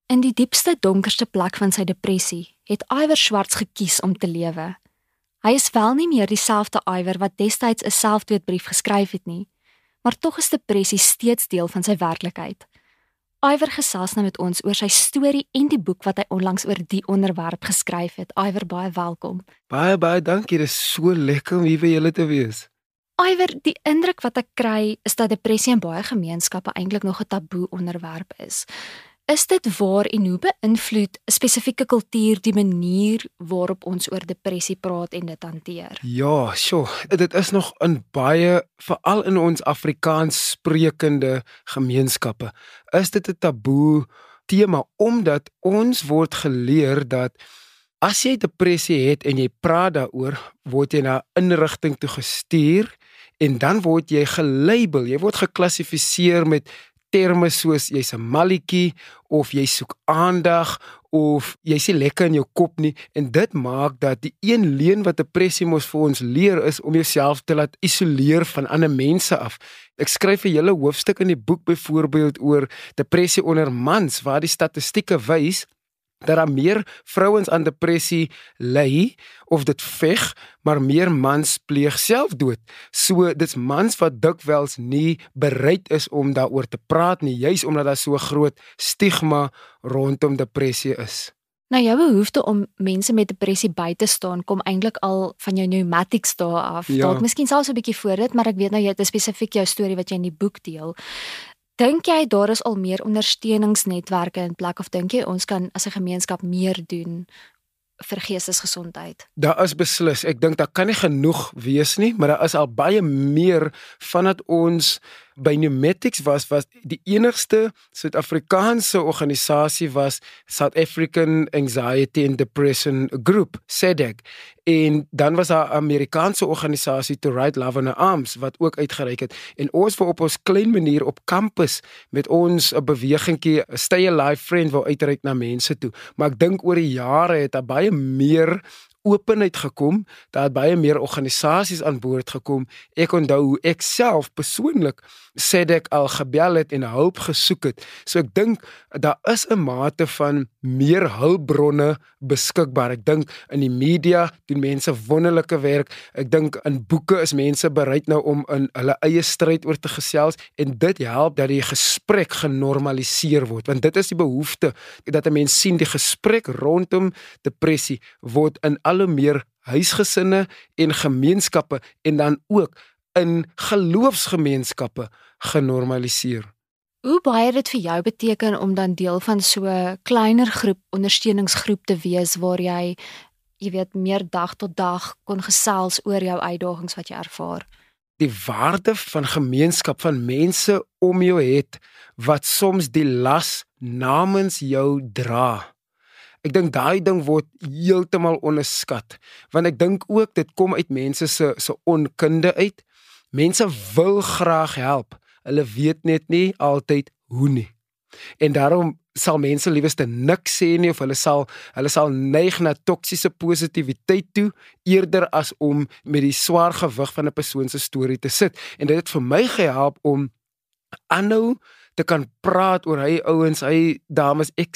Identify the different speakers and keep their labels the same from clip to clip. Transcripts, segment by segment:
Speaker 1: In die diepste, donkerste plek van sy depressie het Iwer Swarts gekies om te lewe. Hy is wel nie meer dieselfde Iwer wat destyds 'n selfdoodbrief geskryf het nie, maar tog is depressie steeds deel van sy werklikheid. Iwer gesels nou met ons oor sy storie en die boek wat hy onlangs oor die onderwerp geskryf het. Iwer, baie welkom.
Speaker 2: Baie dankie, dit is so lekker om hier by julle te wees.
Speaker 1: Iwer, die indruk wat ek kry is dat depressie in baie gemeenskappe eintlik nog 'n taboe onderwerp is. Is dit waar en hoe beïnvloed 'n spesifieke kultuur die manier waarop ons oor depressie praat en dit hanteer?
Speaker 2: Ja, dit is nog in baie, veral in ons Afrikaans sprekende gemeenskappe, is dit 'n taboe tema, omdat ons word geleer dat as jy depressie het en jy praat daaroor, word jy na 'n inrigting toe gestuur en dan word jy gelabel, jy word geklassifiseer met terme soos jy's 'n malletjie of jy soek aandag of jy's nie lekker in jou kop nie, en dit maak dat die een leen wat depressie mos vir ons leer is om jouself te laat isoleer van ander mense af. Ek skryf 'n hele hoofstuk in die boek byvoorbeeld oor depressie onder mans, waar die statistieke wys dat daar meer vrouens aan depressie ly of dit veg, maar meer mans pleeg selfdood. So dit's mans wat dikwels nie bereid is om daaroor te praat nie, juis omdat daar so groot stigma rondom depressie is.
Speaker 1: Nou, jou behoefte om mense met depressie by te staan kom eintlik al van jou pneumatics dae af.
Speaker 2: Ja.
Speaker 1: Dalk miskien selfs 'n bietjie voor dit, maar ek weet nou jy het spesifiek jou storie wat jy in die boek deel. Dink jy daar is al meer ondersteuningsnetwerke in plek, of dink jy ons kan as 'n gemeenskap meer doen vir geestesgesondheid?
Speaker 2: Daar is beslis, ek dink daar kan nie genoeg wees nie, maar daar is al baie meer vandat ons by Pneumatics was die enigste Suid-Afrikaanse organisasie was South African Anxiety and Depression Group, SADAG, en dan was daar 'n Amerikaanse organisasie To Write Love in Her Arms wat ook uitgereik het, en ons wou op ons klein manier op kampus met ons 'n bewegingkie Stay Alive Friend wou uitreik na mense toe, maar ek dink oor die jare het daar baie meer openheid gekom, daar het baie meer organisasies aan boord gekom. Ek onthou hoe ek self persoonlik SADAG al gebel het en hulp gesoek het. So ek dink daar is 'n mate van meer hulpbronne beskikbaar. Ek dink in die media doen mense wonderlike werk. Ek dink in boeke is mense bereid nou om in hulle eie stryd oor te gesels, en dit help dat die gesprek genormaliseer word, want dit is die behoefte, dat 'n mens sien die gesprek rondom depressie word in al hoe meer huisgesinne en gemeenskappe en dan ook in geloofsgemeenskappe genormaliseer.
Speaker 1: Hoe baie het dit vir jou beteken om dan deel van so 'n kleiner groep, ondersteuningsgroep te wees waar jy weet, meer dag tot dag kon gesels oor jou uitdagings wat jy ervaar?
Speaker 2: Die waarde van gemeenskap, van mense om jou het wat soms die las namens jou dra. Ek dink daai ding word heeltemal onderskat, want ek dink ook dit kom uit mense se onkunde uit. Mense wil graag help, hulle weet net nie altyd hoe nie. En daarom sal mense lieweste niks sê nie, of hulle sal neig na toksiese positiwiteit toe, eerder as om met die swaar gewig van 'n persoon se storie te sit. En dit het vir my gehelp om aanhou te kan praat oor hy ouens, hy dames, ek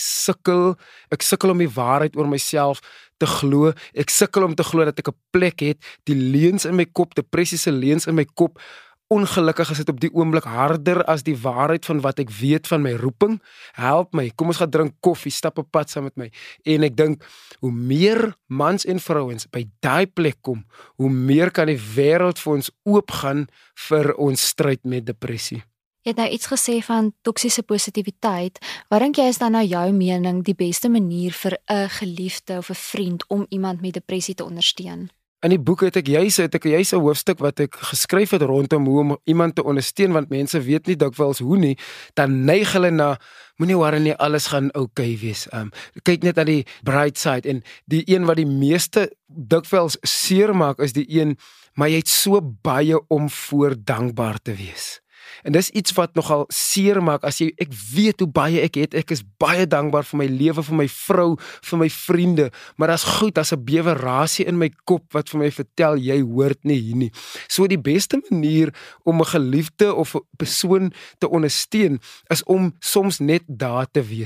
Speaker 2: sukkel om die waarheid oor myself te glo, ek sukkel om te glo dat ek 'n plek het, die leuns in my kop, depressiese leuns in my kop, ongelukkig is dit op die oomblik harder as die waarheid van wat ek weet van my roeping. Help my, kom ons gaan drink koffie, stap 'n pad saam met my. En ek dink, hoe meer mans en vrouens by daai plek kom, hoe meer kan die wêreld vir ons oopgaan vir ons stryd met depressie.
Speaker 1: Jy het nou iets gesê van toksiese positiwiteit. Wat dink jy is dan nou jou mening die beste manier vir 'n geliefde of 'n vriend om iemand met depressie te ondersteun?
Speaker 2: In die boek het ek juis 'n hoofstuk wat ek geskryf het rondom hoe om iemand te ondersteun, want mense weet nie dikwels hoe nie, dan neig hulle na, moenie worry nie, alles gaan okay wees. Kyk net aan die bright side, en die een wat die meeste dikwels seer maak is die een, maar jy het so baie om voor dankbaar te wees. En dis iets wat nogal seer maak as ek weet hoe baie ek het, ek is baie dankbaar vir my lewe, vir my vrou, vir my vriende, maar as goed, as 'n bewerasie in my kop wat vir my vertel, jy hoort nie hier nie. So die beste manier om 'n geliefde of 'n persoon te ondersteun, is om soms net daar te wees.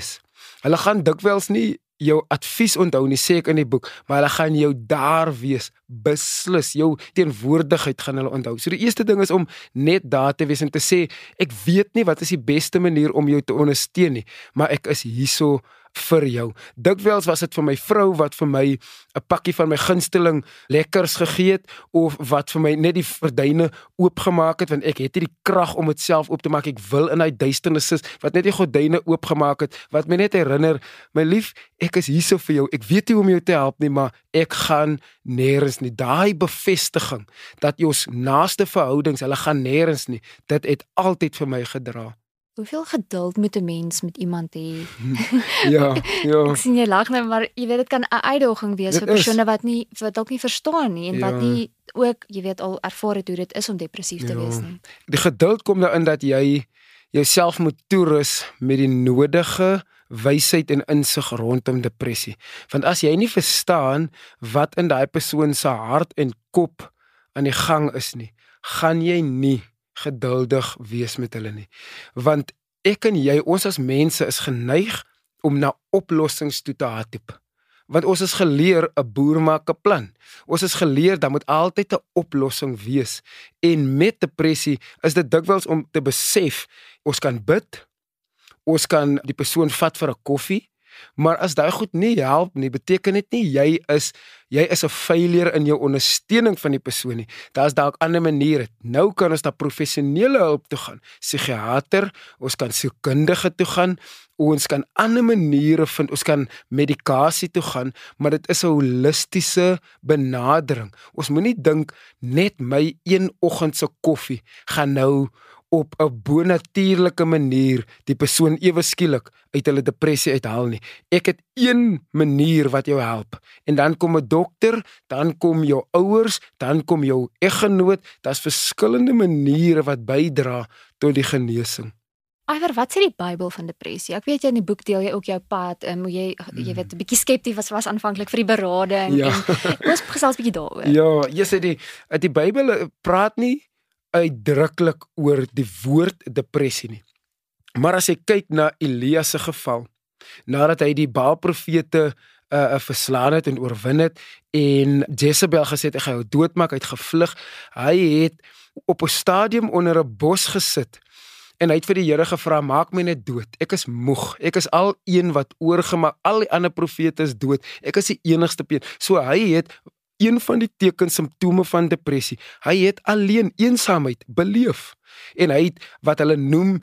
Speaker 2: Hulle gaan dikwels nie jou advies onthou nie, sê ek in die boek, maar hulle gaan jou daar wees, beslis, jou teenwoordigheid gaan hulle onthou. So die eerste ding is om net daar te wees en te sê, ek weet nie wat is die beste manier om jou te ondersteun nie, maar ek is hierso vir jou. Dikwels was dit vir my vrou wat vir my 'n pakkie van my gunsteling lekkers gegee het, of wat vir my net die gordyne oopgemaak het, want ek het nie die krag om dit self oop te maak. Ek wil in daai duisternis sit, wat net die gordyne oopgemaak het, wat my net herinner, my lief, ek is hierso vir jou. Ek weet nie hoe om jou te help nie, maar ek gaan nêrens nie. Daai bevestiging dat ons naaste verhoudings, hulle gaan nêrens nie, dit het altyd vir my gedra.
Speaker 1: Hoeveel geduld moet 'n mens met iemand hê?
Speaker 2: Ja.
Speaker 1: Ek sien jy lag nou, maar jy weet dit kan 'n uitdaging wees vir
Speaker 2: Dit is.
Speaker 1: persone wat dalk nie verstaan nie en wat
Speaker 2: Ja.
Speaker 1: nie ook, jy weet, al ervaar het hoe dit is om depressief te
Speaker 2: Ja.
Speaker 1: wees nie.
Speaker 2: Die geduld kom daarin dat jy jouself moet toerus met die nodige wysheid en insig rondom depressie. Want as jy nie verstaan wat in daai persoon se hart en kop aan die gang is nie, gaan jy nie geduldig wees met hulle nie. Want ek en jy, ons as mense is geneig om na oplossings toe te hardloop. Want ons is geleer 'n boer maak 'n plan. Ons is geleer dat moet altyd 'n oplossing wees. En met depressie is dit dikwels om te besef, ons kan bid, ons kan die persoon vat vir 'n koffie, maar as daai goed nie help nie, beteken dit nie jy is 'n failure in jou ondersteuning van die persoon nie. Daar's dalk ander maniere. Nou kan ons na professionele hulp toe gaan. Psigiater, ons kan sielkundige toe gaan, ons kan ander maniere vind, ons kan medikasie toe gaan, maar dit is 'n holistiese benadering. Ons moenie dink net my een oggend se koffie gaan nou op 'n bonatuurlike manier die persoon ewe skielik uit hulle depressie uithaal nie. Ek het een manier wat jou help. En dan kom 'n dokter, dan kom jou ouers, dan kom jou eggenoot. Daar's verskillende maniere wat bydra tot die genesing.
Speaker 1: Iwer, wat sê die Bybel van depressie? Ek weet jy in die boek deel jy ook jou pad, hoe jy weet 'n bietjie skepties was aanvanklik vir die berading
Speaker 2: Ja.
Speaker 1: en ons gesels 'n bietjie daaroor.
Speaker 2: Ja, jy sê die Bybel praat nie uitdruklik oor die woord depressie nie. Maar as jy kyk na Elia se geval, nadat hy die Baal-profete verslaan het en oorwin het en Jezebel gesê het, ek gaan jou doodmaak, hy het gevlug. Hy het op 'n stadium onder 'n bos gesit en hy het vir die Here gevra, maak my net dood. Ek is moeg. Ek is al een wat oorgemaak. Al die ander profete is dood. Ek is die enigste een. So hy het een van die tekens, simptome van depressie. Hy het alleen eensaamheid beleef. En hy het wat hulle noem,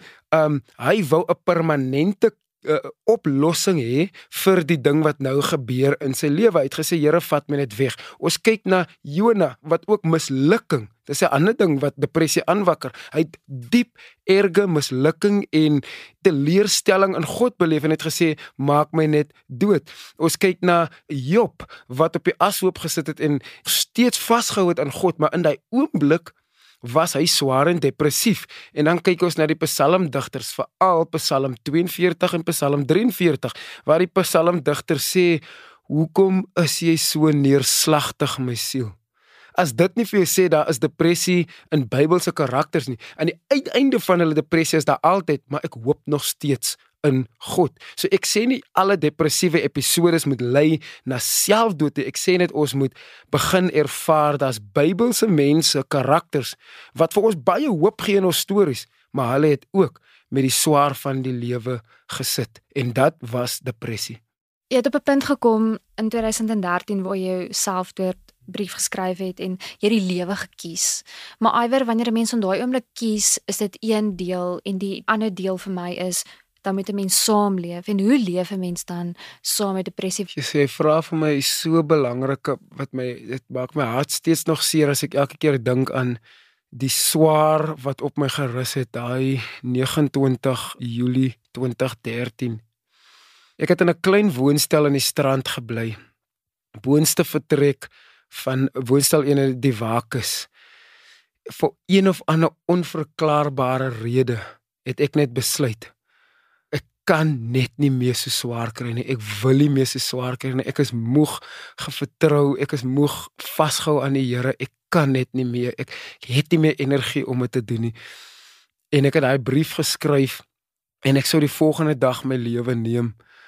Speaker 2: hy wou 'n permanente oplossing hê vir die ding wat nou gebeur in sy lewe. Hy het gesê, Here, vat my net weg. Ons kyk na Jona, wat ook mislukking. Dis 'n ander ding wat depressie aanwakker. Hy het diep erge mislukking en teleurstelling in God beleef en het gesê, maak my net dood. Ons kyk na Job, wat op die ashoop gesit het en steeds vasgehou het aan God, maar in daai oomblik was hy swaar en depressief. En dan kyk ons na die psalmdigters, veral Psalm 42 en Psalm 43, waar die psalmdigter sê, hoekom is jy so neerslagtig, my siel? As dit nie vir jou sê, daar is depressie in Bybelse karakters nie. Aan die uiteinde van hulle depressie is daar altyd, maar ek hoop nog steeds in God. So ek sê nie alle depressiewe episodes moet lei na selfdood nie. Ek sê net ons moet begin ervaar daar's Bybelse mense, karakters wat vir ons baie hoop gee in ons stories, maar hulle het ook met die swaar van die lewe gesit en dit was depressie.
Speaker 1: Jy het op 'n punt gekom in 2013 waar jy selfdoodbrief geskryf het en jy die lewe gekies. Maar iwer wanneer 'n mens op daai oomblik kies, is dit een deel en die ander deel vir my is dan moet 'n mens saamleef. En hoe leef 'n mens dan saam met depressie?
Speaker 2: Jy sê vra vir my is so belangrik wat dit maak my hart steeds nog seer as ek elke keer dink aan die swaar wat op my gerus het daai 29 Julie 2013. Ek het in 'n klein woonstel in die Strand gebly. Boonste vertrek van woonstel 1 in die Wakus. Vir een of ander onverklaarbare rede het ek net besluit, ek kan net nie meer so swaar kry nie, ek wil nie meer so swaar kry nie, ek is moeg gevertrou, ek is moeg vasgehou aan die Here, ek kan net nie meer, ek het nie meer energie om dit te doen nie. En ek het daai brief geskryf, en ek sou die volgende dag my lewe neem,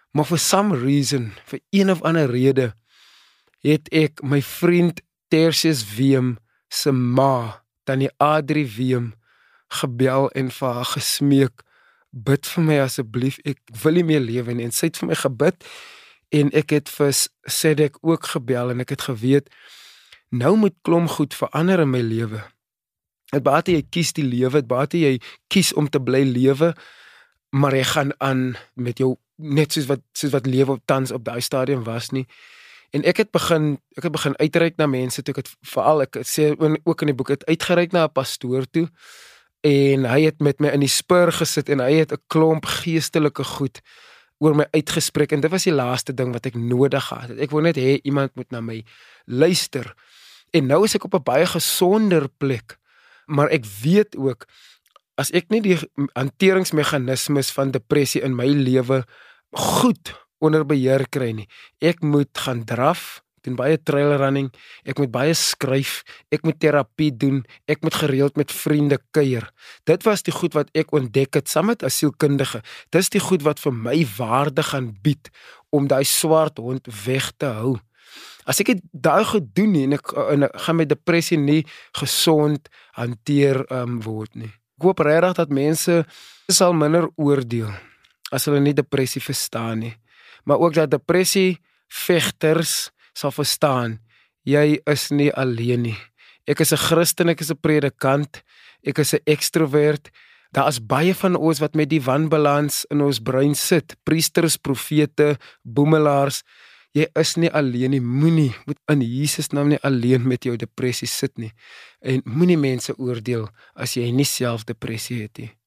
Speaker 2: Maar for some reason, vir een of ander rede, het ek my vriend Tertius Wiem se ma, Tannie Adrie Wiem, gebel en vir haar gesmeek, bid vir my asseblief, ek wil nie meer lewe nie, en sy het vir my gebid, en ek het vir Sedek ook gebel, en ek het geweet, nou moet klomp goed verander in my lewe. Het baie jy kies die lewe, het baie jy kies om te bly lewe, maar jy gaan aan met jou, net soos wat lewe op tans op daai stadium was nie. En ek het begin uitreik na mense toe, ek sê ook in die boek, het uitgereik na 'n pastoor toe, en hy het met my in die spur gesit, en hy het 'n klomp geestelike goed oor my uitgespreek, en dit was die laaste ding wat ek nodig gehad het. Ek wou net hê, iemand moet na my luister, en nou is ek op 'n baie gesonder plek, maar ek weet ook, as ek nie die hanteringsmeganismes van depressie in my lewe goed onder beheer kry nie, ek moet gaan draf, doen baie trail running, ek moet baie skryf, ek moet terapie doen, ek moet gereeld met vriende kuier. Dit was die goed wat ek ontdek het, saam met 'n sielkundige. Dis die goed wat vir my waarde gaan bied, om daai swart hond weg te hou. As ek daai goed doen nie, en ek gaan my depressie nie gesond hanteer word nie. Ek hoop regtig dat mense sal minder oordeel, as hulle nie depressie verstaan nie. Maar ook dat depressie vegters sal verstaan, jy is nie alleen nie. Ek is 'n Christen, ek is 'n predikant, ek is 'n ekstrovert. Daar is baie van ons wat met die wanbalans in ons brein sit, priesters, profete, boemelaars. Jy is nie alleen nie, moet in Jesus naam nie alleen met jou depressie sit nie. En moenie mense oordeel as jy nie self depressie het nie.